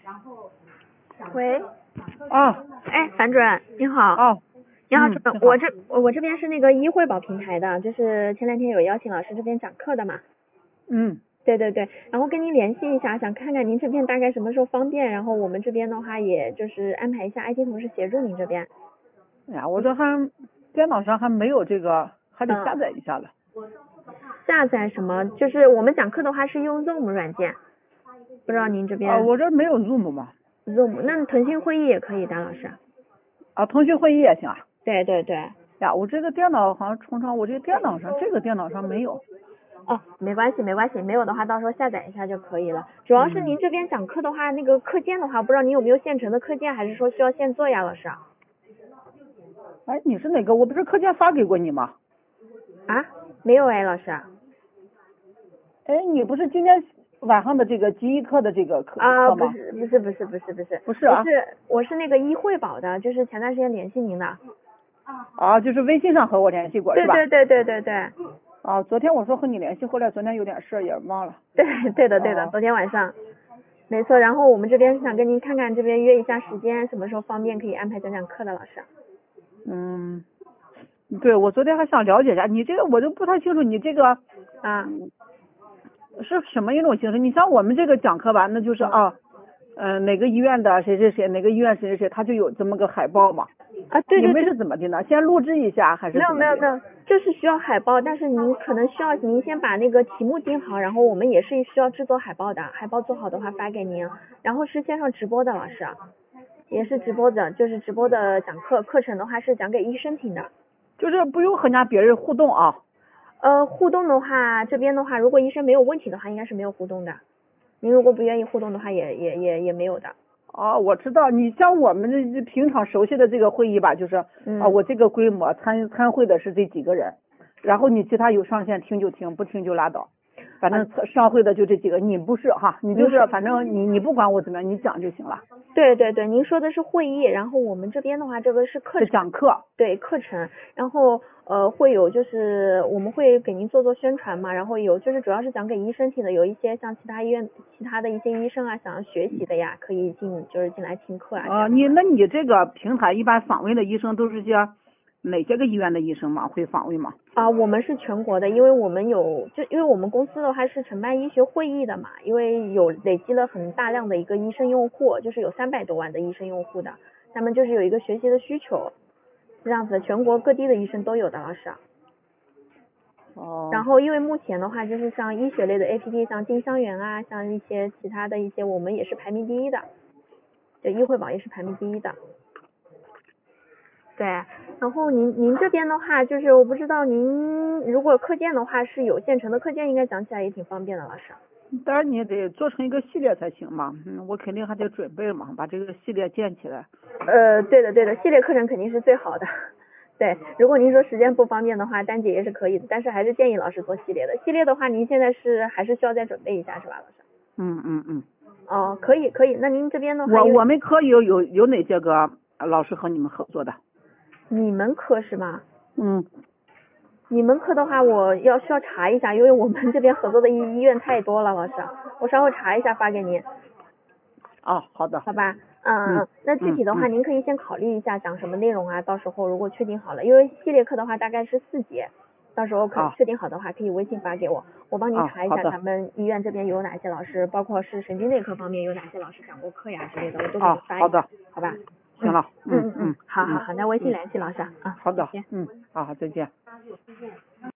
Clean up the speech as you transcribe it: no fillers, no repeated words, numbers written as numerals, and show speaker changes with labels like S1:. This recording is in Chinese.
S1: 喂，
S2: 哦
S1: 哎，樊主任，你好。
S2: 哦，
S1: 你好，
S2: 嗯
S1: 主任，我这边是那个医惠保平台的，就是前两天有邀请老师这边讲课的嘛。
S2: 嗯，
S1: 对对对，然后跟您联系一下，想看看您这边大概什么时候方便，然后我们这边的话也就是安排一下 IT 同事协助您这边。
S2: 哎呀，我这还电脑上还没有这个，还得下载一下了。
S1: 下载什么？就是我们讲课的话是用 Zoom 软件，不知道您这边。
S2: 啊，我这没有 Zoom 嘛。
S1: Zoom，那腾讯会议也可以的，老师。
S2: 啊，腾讯会议也行啊。
S1: 对对对。
S2: 呀，我这个电脑好像充上，我这个电脑上没有。
S1: 哦，没关系没关系，没有的话到时候下载一下就可以了。主要是您这边讲课的话，那个课件的话，不知道您有没有现成的课件，还是说需要现做呀，老师？
S2: 哎，你是哪个？我不是课件发给过你吗？
S1: 啊，没有哎，老师。
S2: 哎，你不是今天晚上的这个记忆课的这个课
S1: 啊，
S2: 吗？
S1: 不是，
S2: 不是啊，
S1: 我是那个医惠保的，就是前段时间联系您的。
S2: 啊，就是微信上和我联系过是吧？
S1: 对。
S2: 啊，昨天我说和你联系，后来昨天有点事也忘了。
S1: 对的，昨天晚上，没错。然后我们这边想跟您看看这边约一下时间，什么时候方便可以安排讲课的，老师。
S2: 对，我昨天还想了解一下，你这个我就不太清楚，你这个
S1: 啊
S2: 是什么一种形式？你像我们这个讲课吧，那就是哪个医院的谁谁谁，哪个医院谁谁谁，他就有这么个海报嘛。
S1: 啊，对。
S2: 你们是怎么的呢？先录制一下还是怎么的？
S1: 没有，就是需要海报，但是您可能需要您先把那个题目定好，然后我们也是需要制作海报的，海报做好的话发给您，然后是线上直播的，老师，也是直播的，就是直播的讲课程的话是讲给医生听的。
S2: 就是不用和人家别人互动啊。
S1: 互动的话，这边的话，如果医生没有问题的话，应该是没有互动的。您如果不愿意互动的话，也没有的。
S2: 哦，我知道，你像我们这平常熟悉的这个会议吧，就是我这个规模参会的是这几个人，然后你其他有上线听就听，不听就拉倒，反正上会的就这几个，你不是哈，你就是反正你不管我怎么样，你讲就行了。
S1: 对，您说的是会议，然后我们这边的话，这个是课程。
S2: 是讲课。
S1: 对，课程，然后会有就是我们会给您做宣传嘛，然后有就是主要是讲给医生听的，有一些像其他医院其他的一些医生啊想要学习的呀，可以进来听课啊。
S2: 你这个平台一般访问的医生都是些哪些个医院的医生吗？会访问吗？
S1: 啊，我们是全国的，因为我们因为我们公司的话是承办医学会议的嘛，因为有累积了很大量的一个医生用户，就是有300多万的医生用户的，他们就是有一个学习的需求，这样子全国各地的医生都有的，老师。然后因为目前的话，就是像医学类的 APP， 像丁香园啊，像一些其他的一些，我们也是排名第一的，就医惠保也是排名第一的。对，然后您这边的话，就是我不知道您如果课件的话是有现成的课件，应该讲起来也挺方便的，老师。
S2: 当然你也得做成一个系列才行嘛，我肯定还得准备嘛，把这个系列建起来。
S1: 对的，系列课程肯定是最好的。对，如果您说时间不方便的话，单节也是可以的，但是还是建议老师做系列的。系列的话，您现在还是需要再准备一下，是吧，老师？哦，可以，那您这边的话，
S2: 我们科有哪些个老师和你们合作的？
S1: 你们科是吗？你们科的话，我需要查一下，因为我们这边合作的医院太多了，老师，我稍后查一下发给您。
S2: 好的。
S1: 好吧，那具体的话，您可以先考虑一下讲什么内容啊，到时候如果确定好了，因为系列课的话大概是4节，到时候确定好的话可以微信发给我，我帮您查一下咱们医院这边有哪些老师，包括是神经内科方面有哪些老师讲过课呀之类的，我都给你发一下。
S2: 好的。
S1: 好吧。
S2: 行了。
S1: 好，那微信联系老师啊。
S2: 好的。
S1: 再见。
S2: 好，再见。